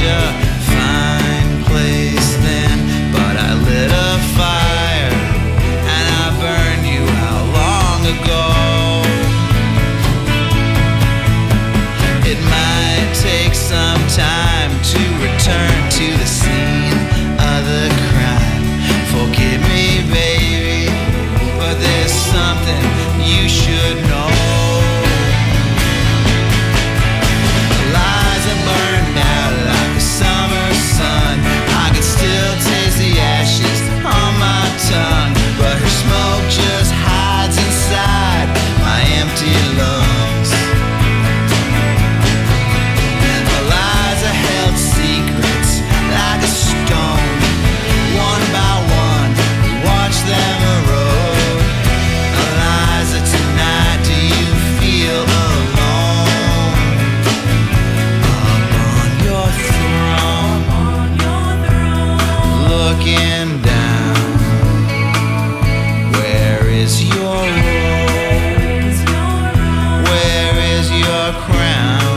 a fine place then, but I lit a fire and I burned you out long ago. It might take some time to return to the scene of the crime. Forgive me, baby, but there's something you should know. Lies are burned out like the summer sun. I can still taste the ashes on my tongue, but her smoke just hides inside my empty lungs. Her lies are held secrets like a stone. One by one, we watch them erode. Eliza, tonight, do you feel alone? Up on your throne, looking down. Where is your robe? Where is your crown?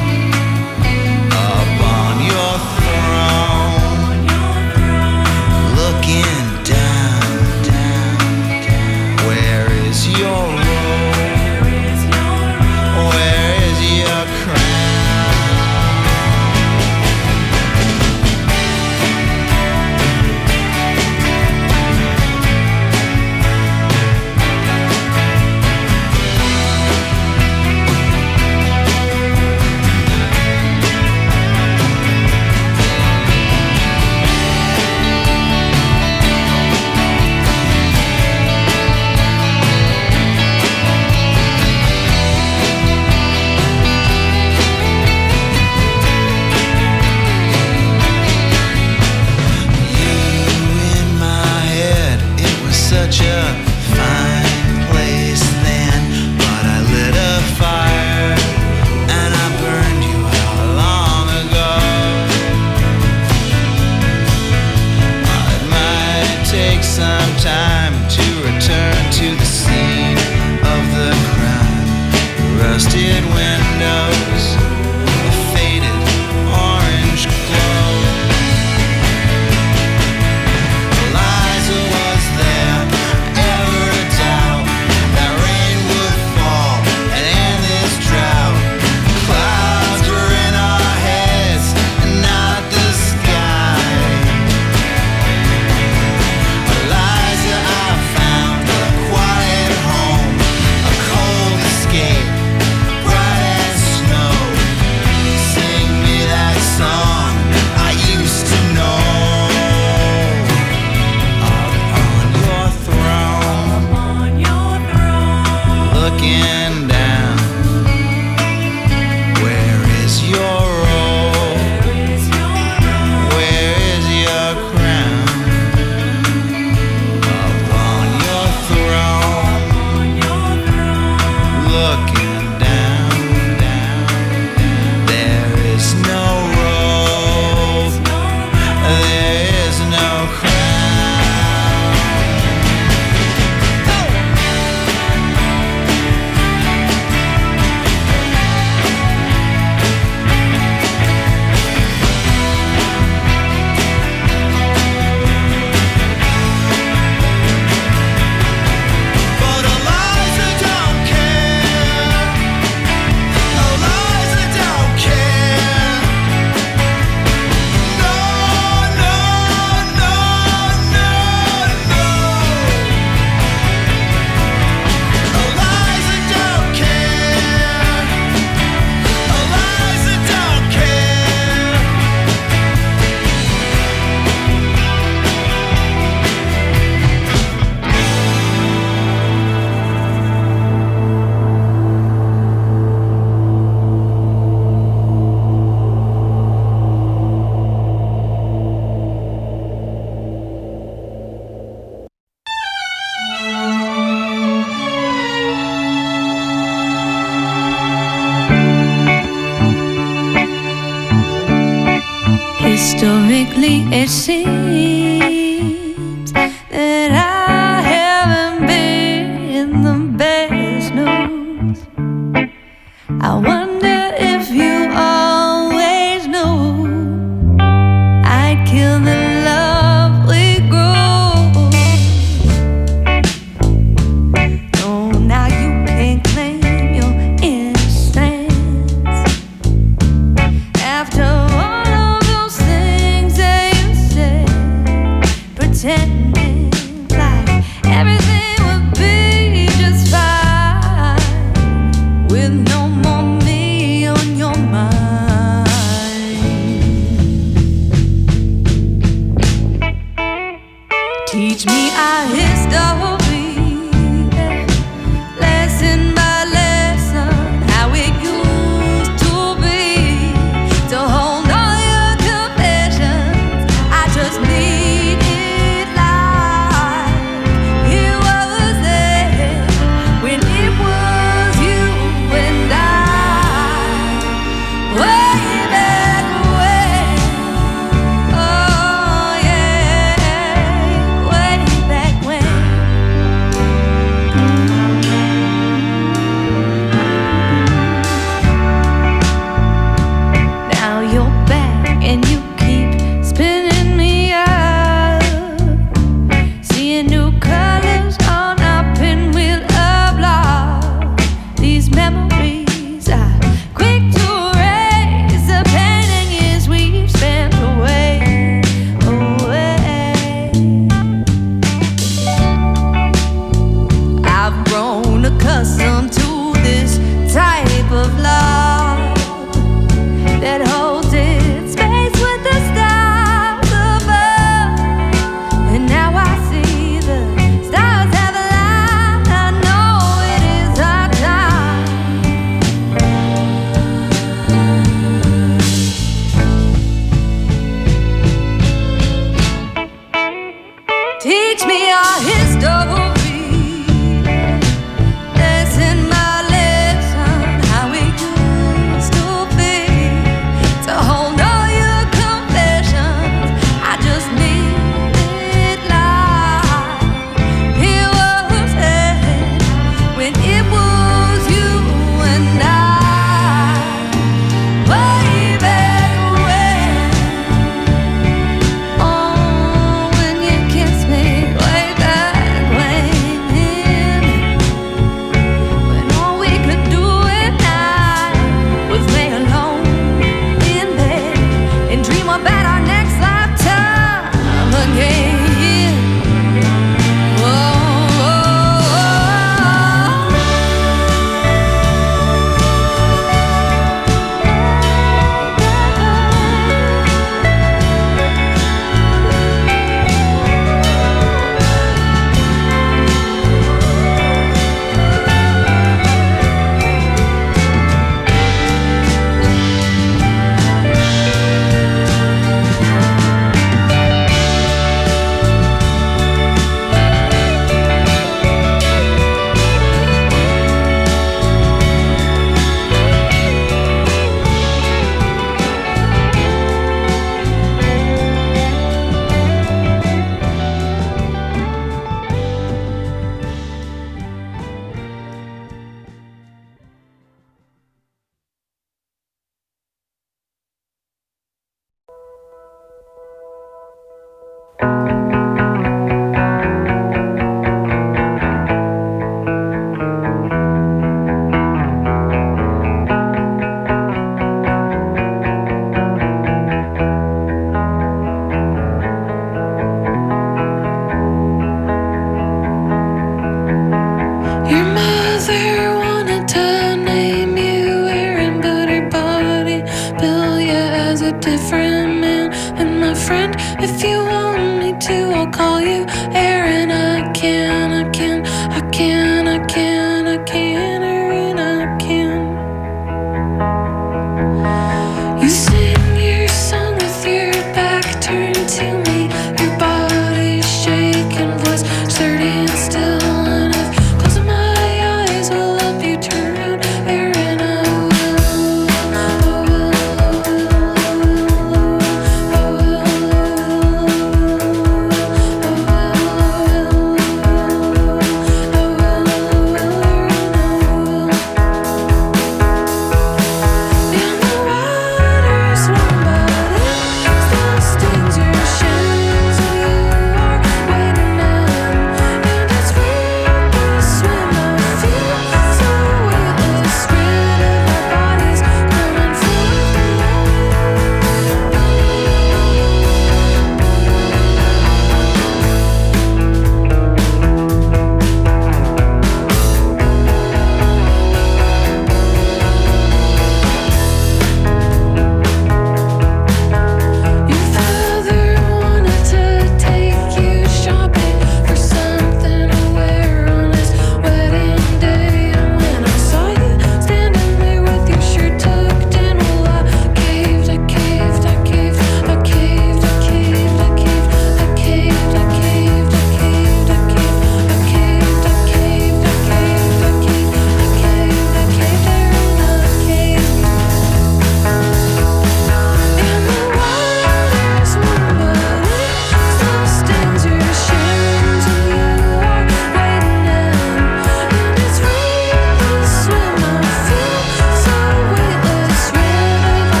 Up on your throne, looking down, down, down. Where is your robe? Where is your crown? Such a fine place then, but I lit a fire and I burned you out long ago. It might take some time to return to the scene of the crime. Rusted windows, a faded orange glow. Looking down, where is your robe? Where is your crown? Up on your throne, looking down, down, down. There is no robe, there is no crown. Historically, it seems that I haven't been the best news. I wonder if you always knew with no more me on your mind. Teach me our history, lesson by lesson, how it used to be. To hold all your confessions, I just need it like it was there when it was you and I.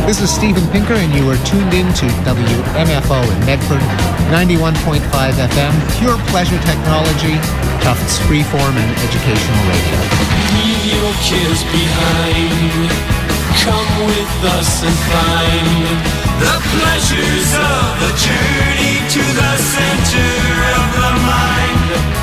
This is Steven Pinker, and you are tuned in to WMFO in Medford, 91.5 FM, pure pleasure technology, Tufts freeform and educational radio. Leave your cares behind. Come with us and find the pleasures of the journey to the center of the mind.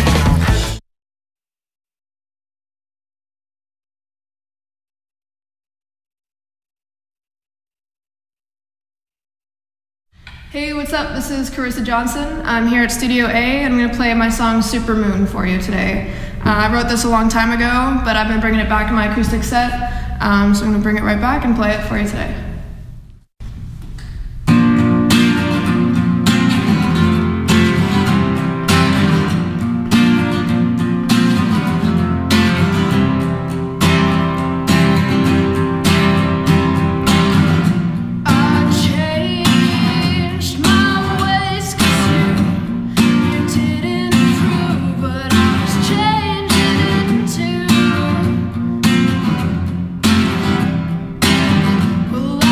Hey, what's up? This is Carissa Johnson. I'm here at Studio A, and I'm going to play my song Supermoon for you today. I wrote this a long time ago, but I've been bringing it back in my acoustic set, so I'm going to bring it right back and play it for you today. Well,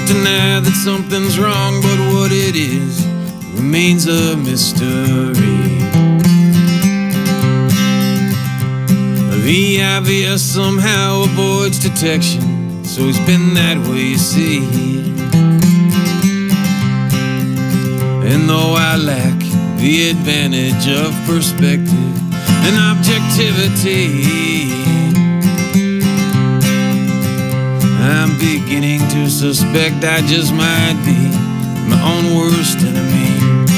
won't deny that something's wrong, but what it is remains a mystery. The obvious somehow avoids detection, so it's been that way, you see. And though I lack the advantage of perspective and objectivity, I'm beginning to suspect I just might be my own worst enemy.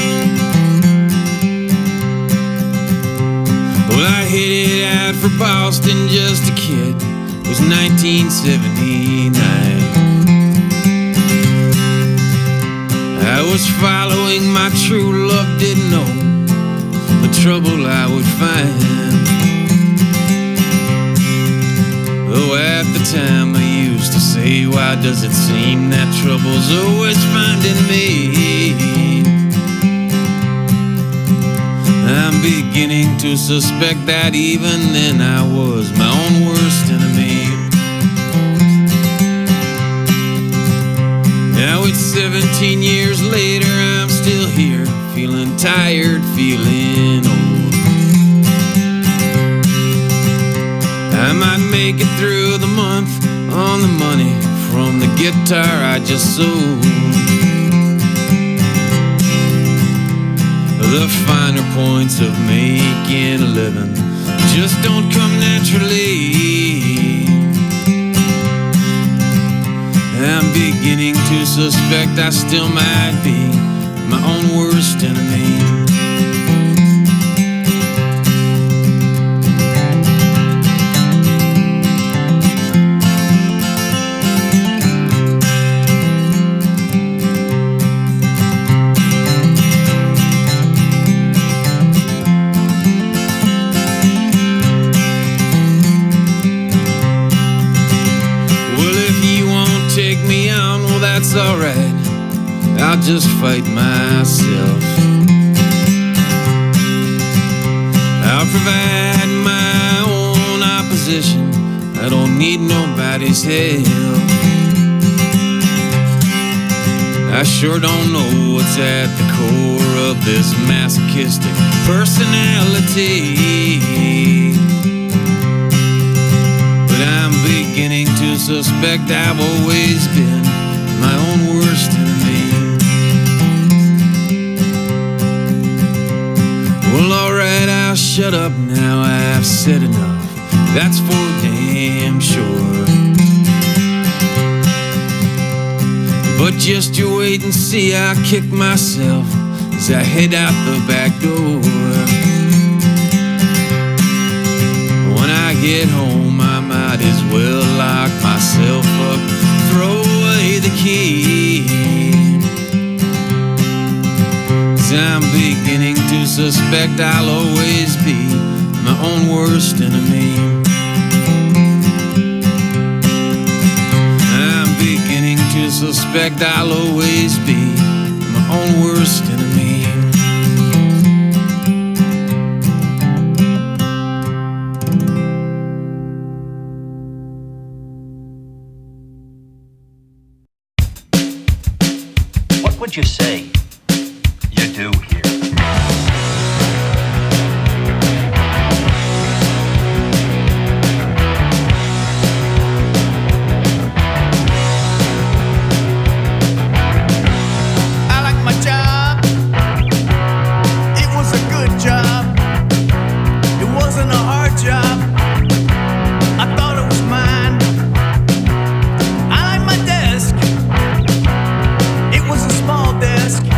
Well, I headed out for Boston just a kid. It was 1979. I was following my true love, didn't know the trouble I would find. Though at the time I used to say, why does it seem that trouble's always finding me? I'm beginning to suspect that even then I was my own worst enemy. Now it's 17 years later, I'm still here, feeling tired, feeling old. I might make it through the month on the money from the guitar I just sold. The finer points of making a living just don't come naturally. I'm beginning to suspect I still might be my own worst enemy. That's alright, I'll just fight myself. I'll provide my own opposition, I don't need nobody's help. I sure don't know what's at the core of this masochistic personality, but I'm beginning to suspect I've always been my own worst enemy. Well, alright, I'll shut up now, I've said enough, that's for damn sure. But just you wait and see, I'll kick myself as I head out the back door. When I get home, I might as well lock myself up, throw away the key. 'Cause I'm beginning to suspect I'll always be my own worst enemy. I'm beginning to suspect I'll always be my own worst enemy. What would you say you do here? I like my job. It was a good job. It wasn't a hard job. I thought it was mine. I like my desk. It was a small desk.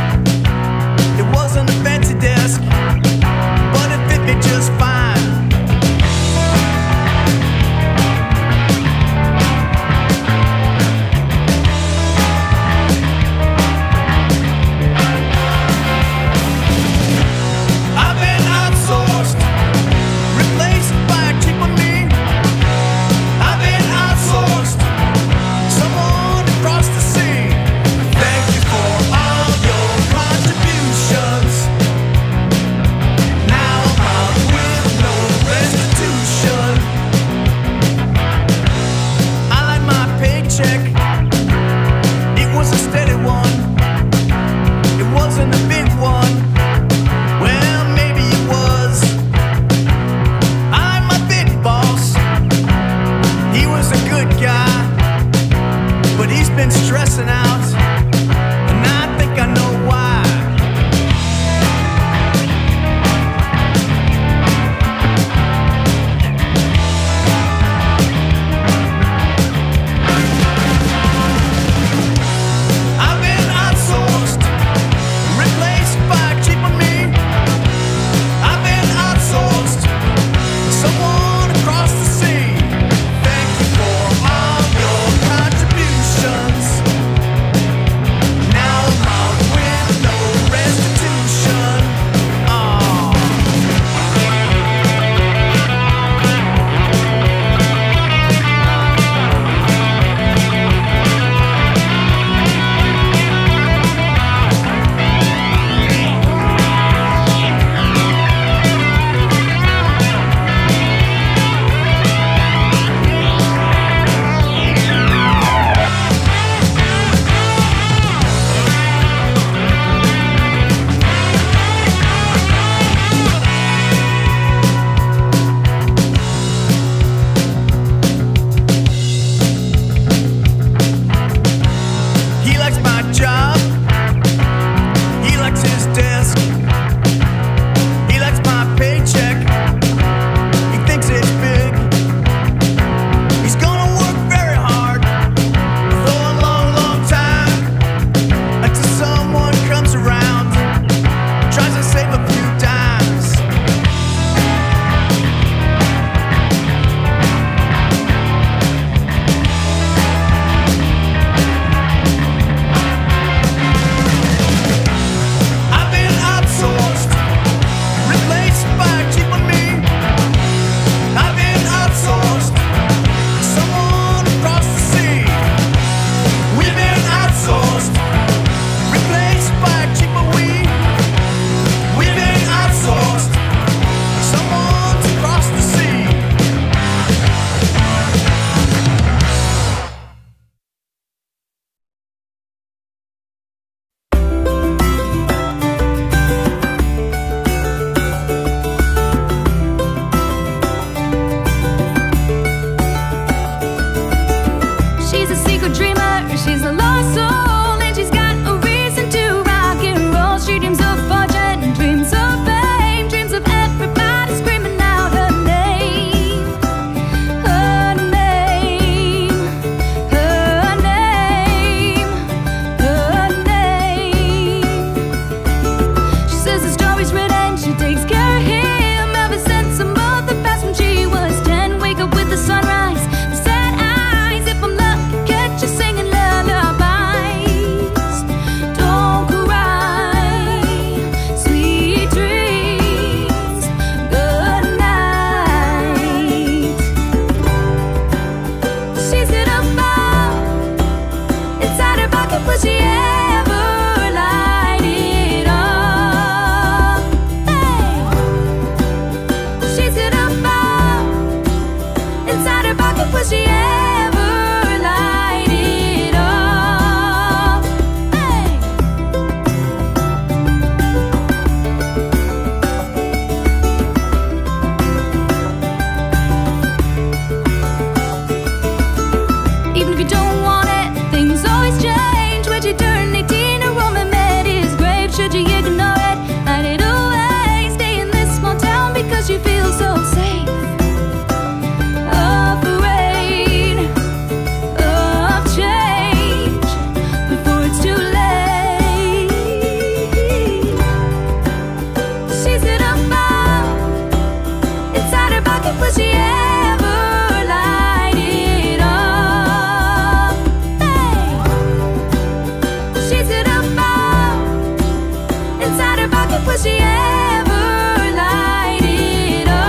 Will she ever light it up? Hey, she's in a ball inside her pocket. Will she ever light it up?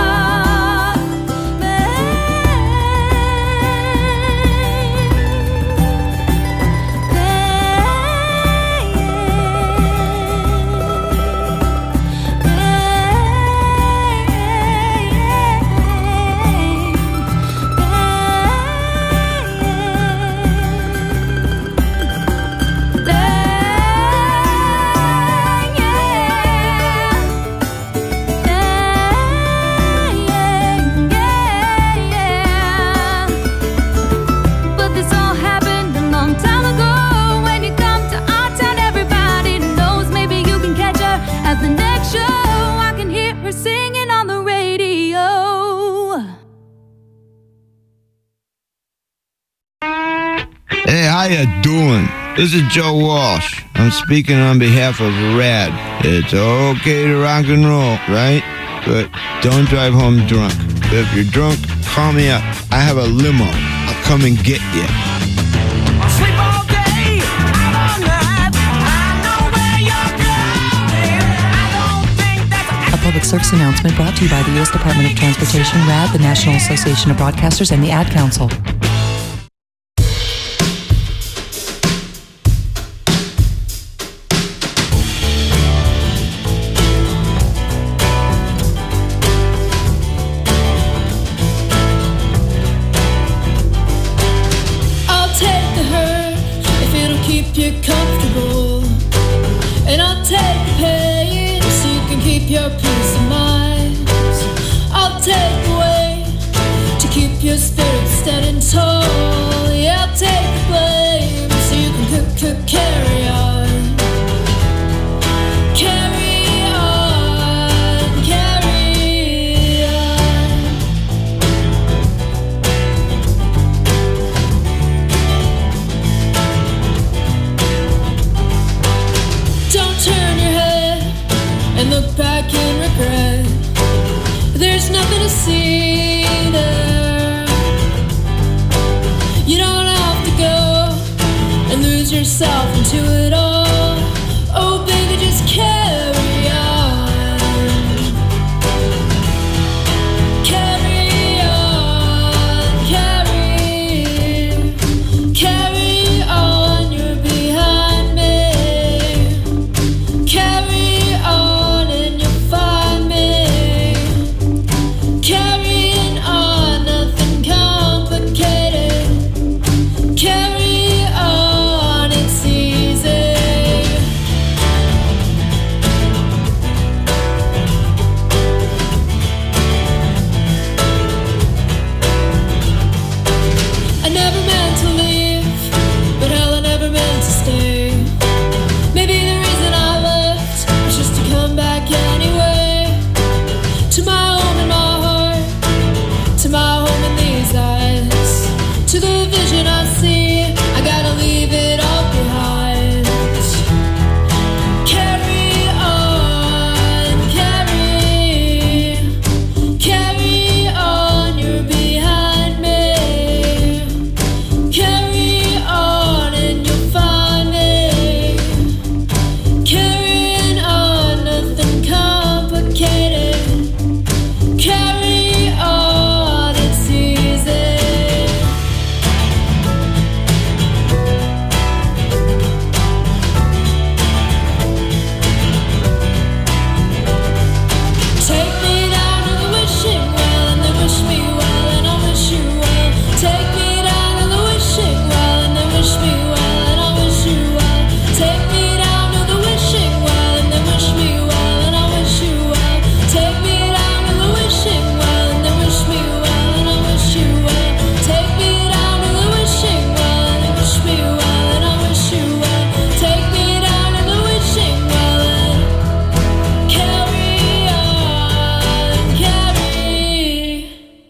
Hey, how you doing? This is Joe Walsh. I'm speaking on behalf of RAD. It's okay to rock and roll, right? But don't drive home drunk. If you're drunk, call me up. I have a limo. I'll come and get you. I sleep all day, out all night. I know where you're going. I don't think that's A public service announcement brought to you by the U.S. Department of Transportation, RAD, the National Association of Broadcasters, and the Ad Council. You're comfortable, and I'll take the pain so you can keep your peace of mind. I'll take the weight to keep your spirit standing tall. Yeah, I'll take the blame so you can carry on. Carry on, carry on. Don't turn your head and look back in regret. There's nothing to see there. You don't have to go and lose yourself into it all. Oh baby, just carry on. Carry on, carry on, you're behind me. Carry on and you'll find me. Carrying on, nothing complicated. Carry on, it's easy. I never meant to leave, but hell, I never meant to stay. Maybe the reason I left was just to come back anyway. To my home in my heart, to my home in these eyes, to the vision I see, I gotta leave it all behind. Carry on, carry on, you're behind me. Carry on and you'll find me. Carrying on, nothing complicated. Carry on, it's easy. Take me down to the wishing well and then wish me well and I'll wish you well. Take me down to the wishing well and then wish me well and I'll wish you well. Take me down to the wishing well and then wish me well and I'll wish you well. Take me down to the wishing well and then wish me well and I'll wish you well. Take me down to the wishing well and then wish me well and I'll wish you well. Take me down to the wishing well and carry on, carry.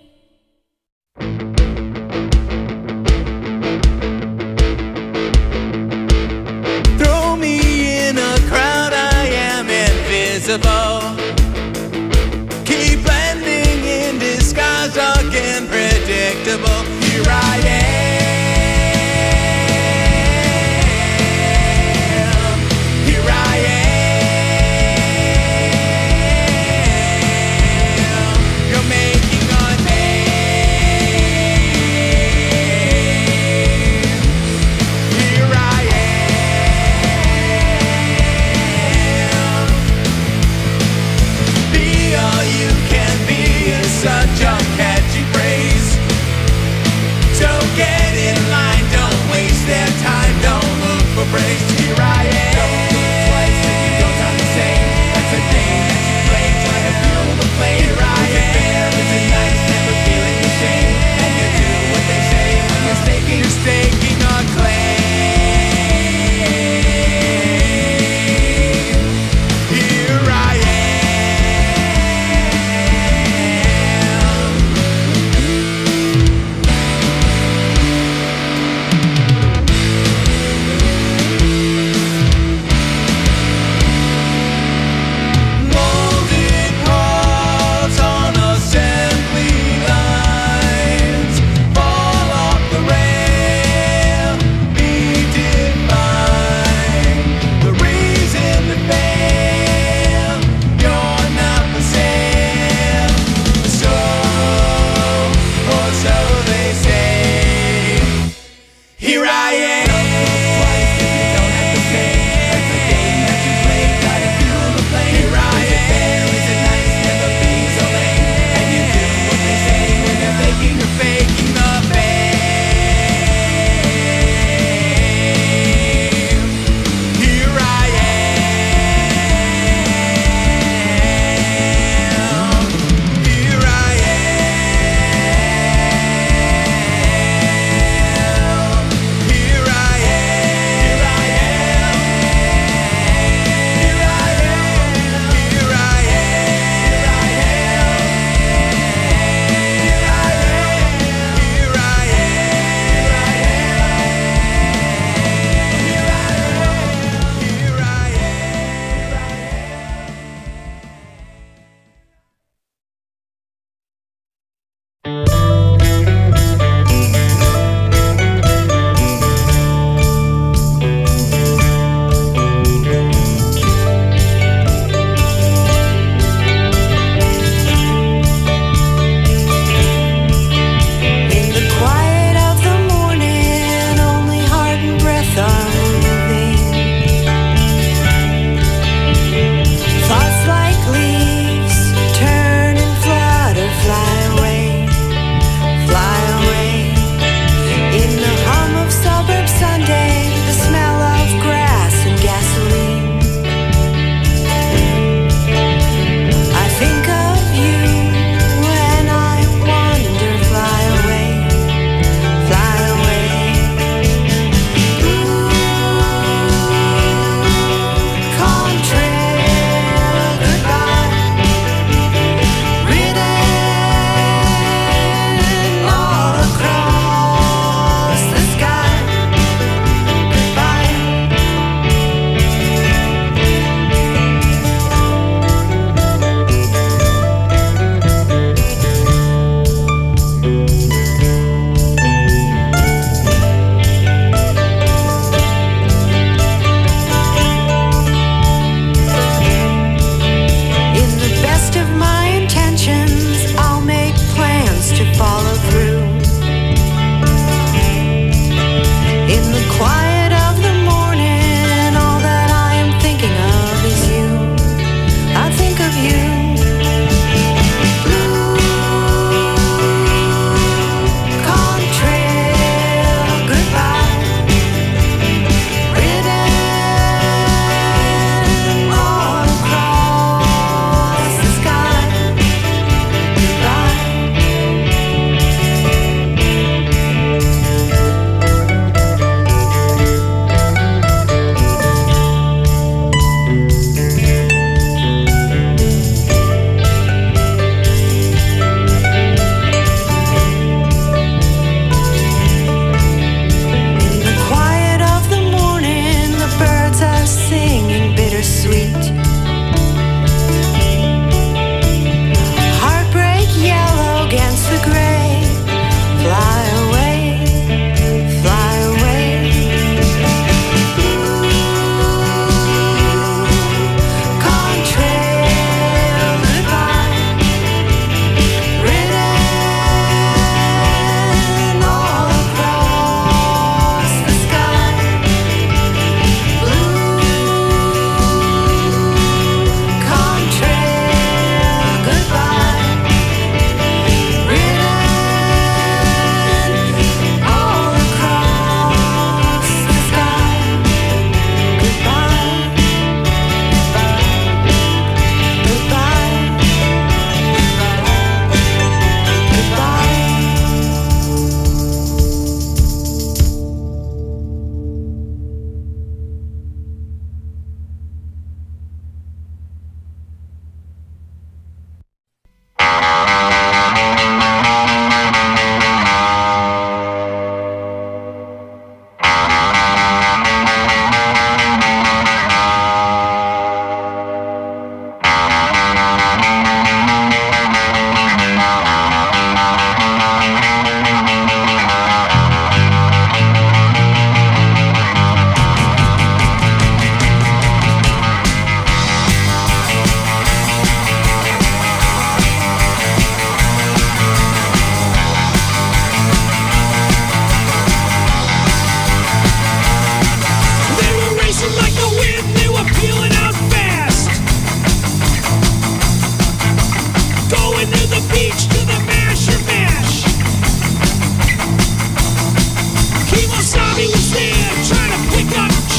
Throw me in a crowd, I am invisible. Keep blending in disguise,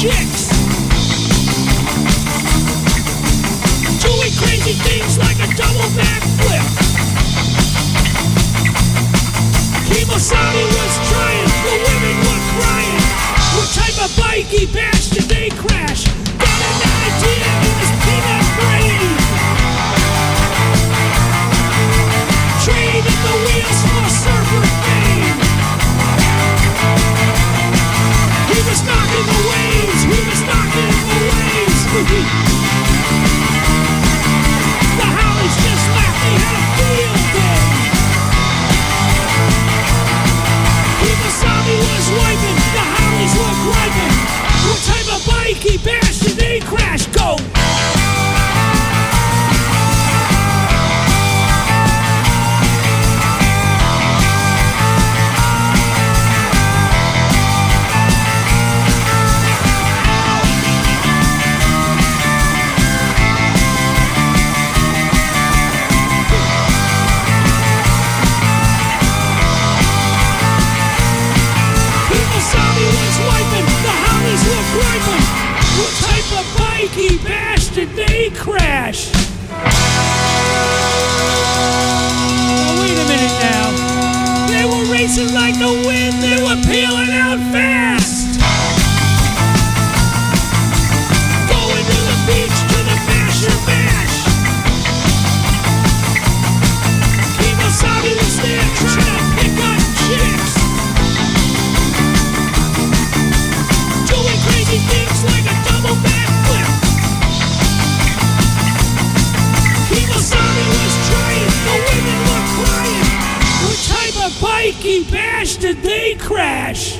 chicks. Doing crazy things like a double backflip. Kemosabe was trying, the women were crying. What type of bike he bashed did they crash? Got an idea in his peanut brain. Trading the wheels for surfer fame. He was knocking the waves, he was knocking the waves. The Hollies just laughed, they had a field day. Kemosabe was wiping, the Hollies were griping. What type of bike he bashed did they crash? Go! What type of bike he bashed did they crash? Oh, wait a minute now. They were racing like the wind, they were peeling out fast. Going to the beach to the Masher Mash. Kemosabe was there trying to pick up chicks. Doing crazy things like a double backflip. Kemosabe was trying, the women were crying. What type of bike he bashed did they crash?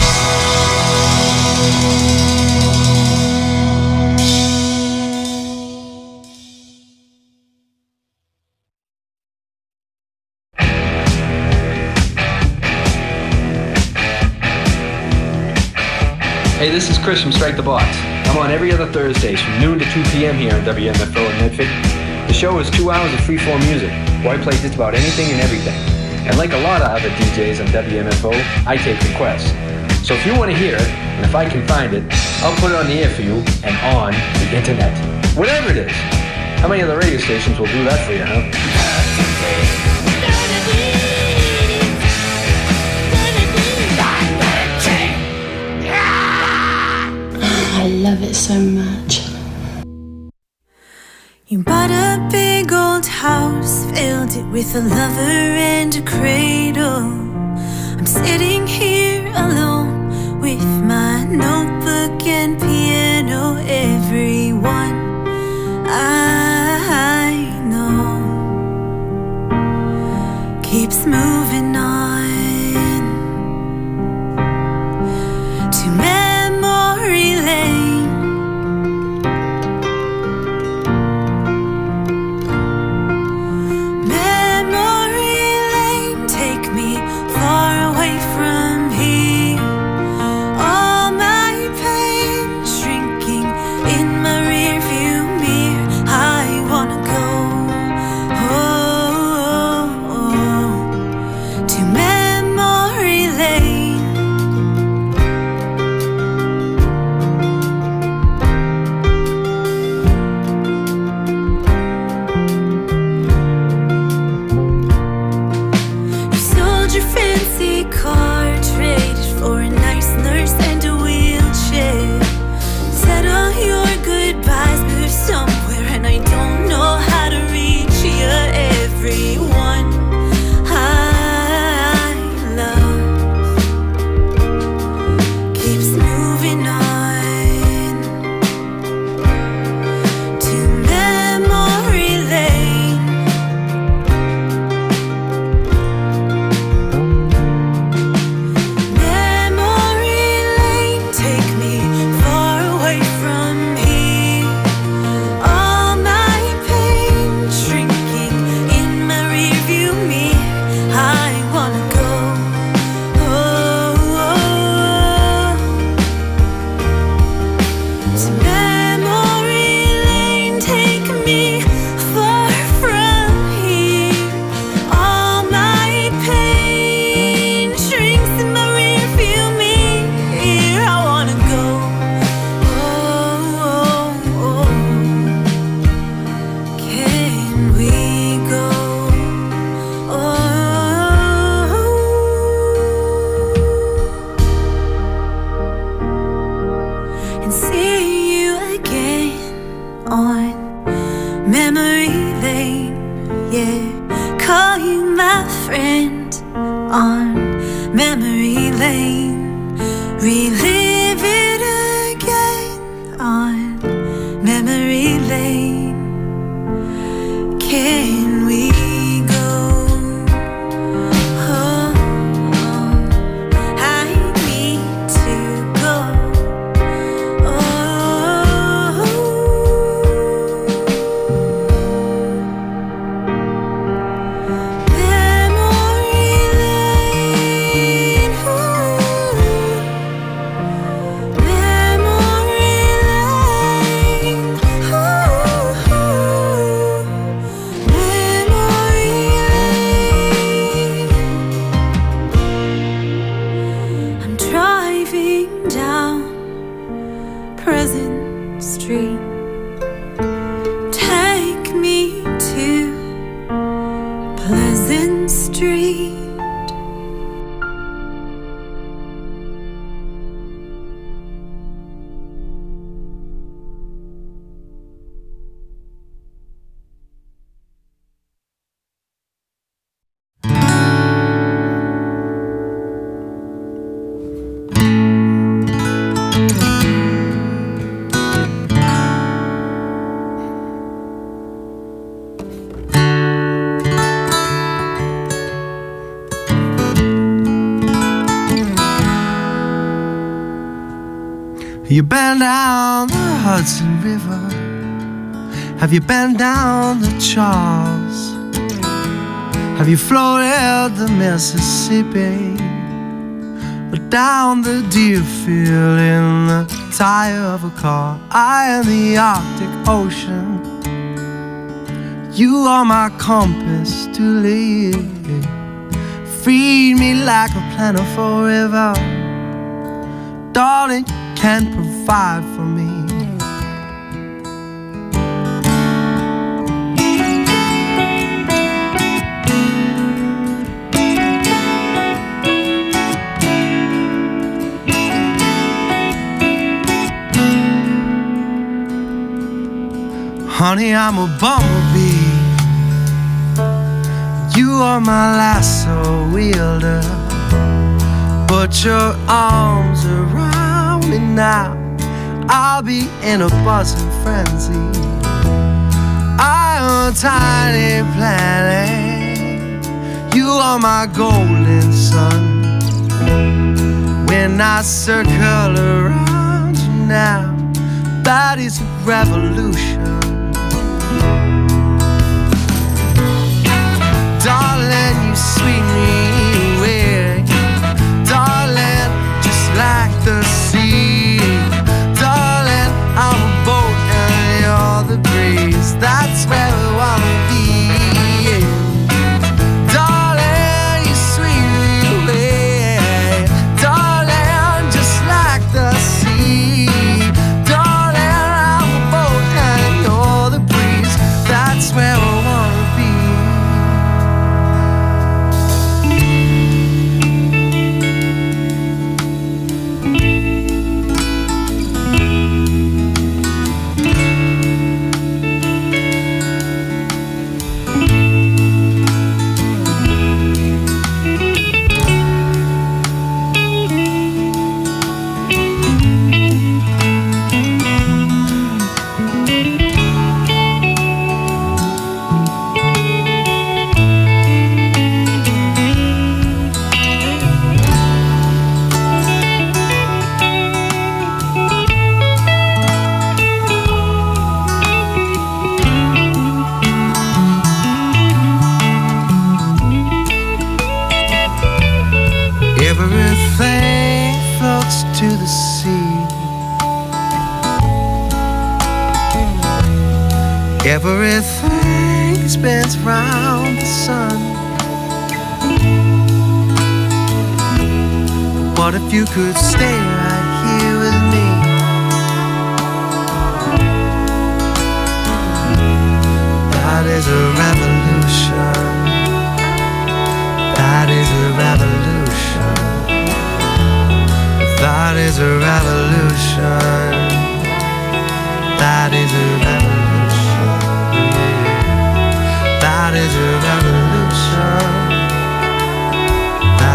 Hey, this is Chris from Strike the Box. I'm on every other Thursdays from noon to 2 p.m. here on WMFO in Medford. The show is 2 hours of freeform music, where I play just about anything and everything. And like a lot of other DJs on WMFO, I take requests. So if you want to hear it, and if I can find it, I'll put it on the air for you and on the internet. Whatever it is. How many other radio stations will do that for you, huh? I love it so much. You bought a big old house, filled it with a lover and a cradle. I'm sitting here alone with my notebook and piano. Everyone I know keeps moving on to memory lane. To on memory lane. Relive it again on memory lane. Can we go? Oh, I need to go. Pleasant Street, take me to Pleasant Street. You been down the Hudson River? Have you been down the Charles? Have you floated the Mississippi? Or down the Deerfield in the tire of a car? I am the Arctic Ocean. You are my compass to live. Feed me like a plentiful river. Darling, can provide for me. Honey, I'm a bumblebee. You are my lasso wielder. Put your arms around me now, I'll be in a buzzing frenzy. I am a tiny planet. You are my golden sun. When I circle around you now, that is a revolution. Darling, you sweet me away. Darling, just like the sea. Darling, I'm a boat and you're the breeze. That's where we wanna be. Darling, you sweet me away. Darling, just like the sea. Darling, I'm a boat and you're the breeze. That's where we wanna be. Everything floats to the sea. Everything spins round the sun. What if you could stay right here with me? That is a revolution. That is a revolution. That is a revolution. That is a revolution. That is a revolution.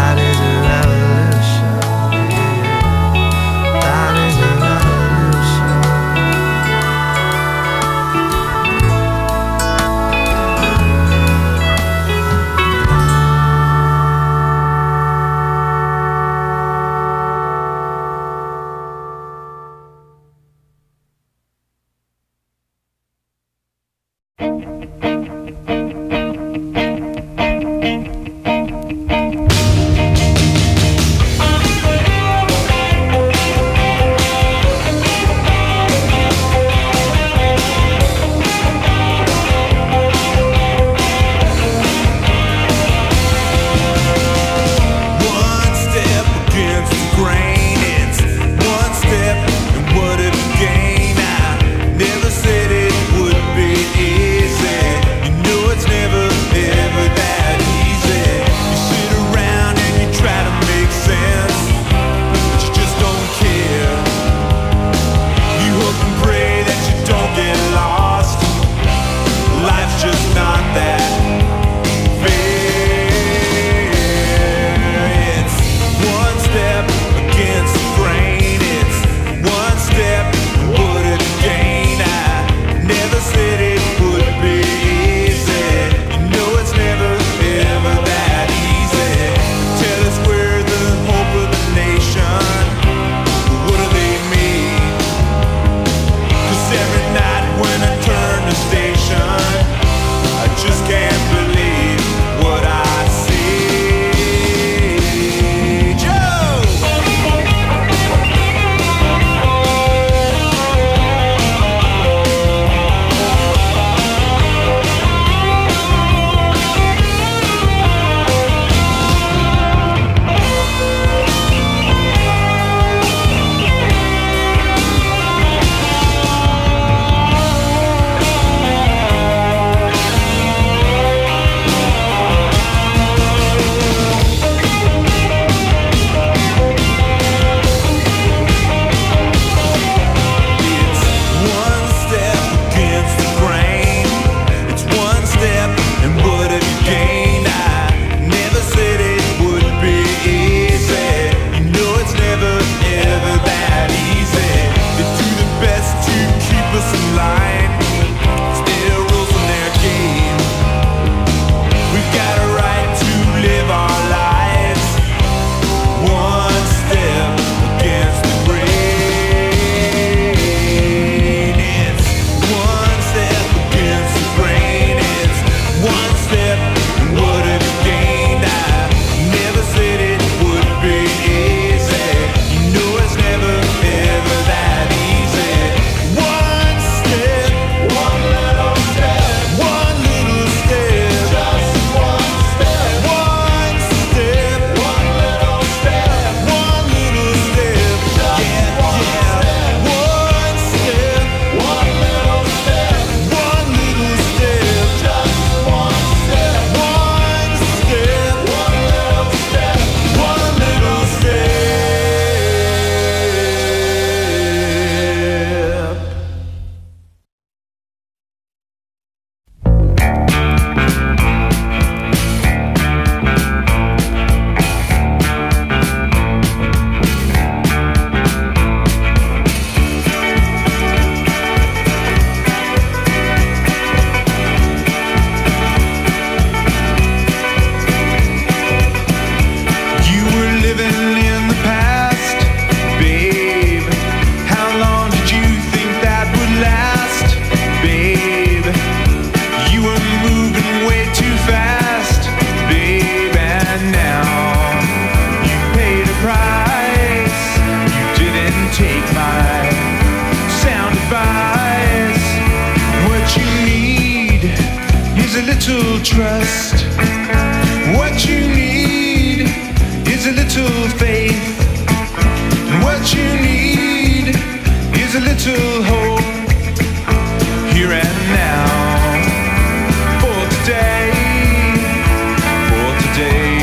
little trust. What you need is a little faith. And what you need is a little hope. Here and now. For today. For today.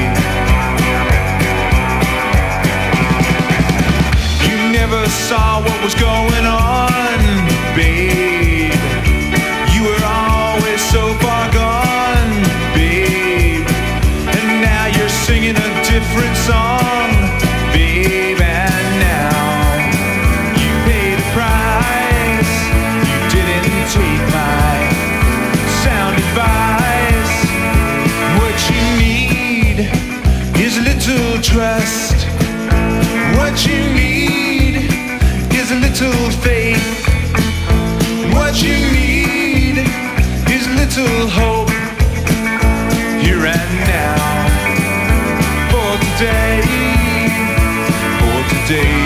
You never saw what was going on, babe. You were always so far gone, babe. And now you're singing a different song, babe. And now you paid a price. You didn't take my sound advice. What you need is a little trust. What you need is a little faith. What you need is a little hope. Here and now. For today. For today.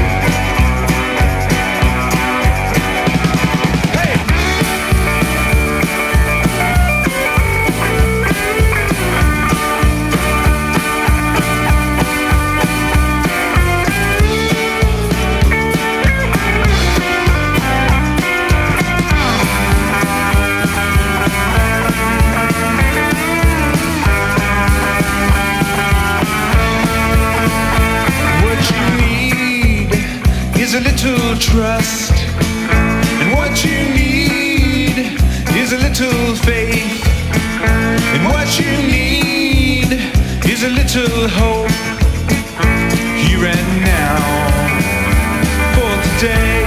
Is a little trust, and what you need is a little faith, and what you need is a little hope. Here and now. For today.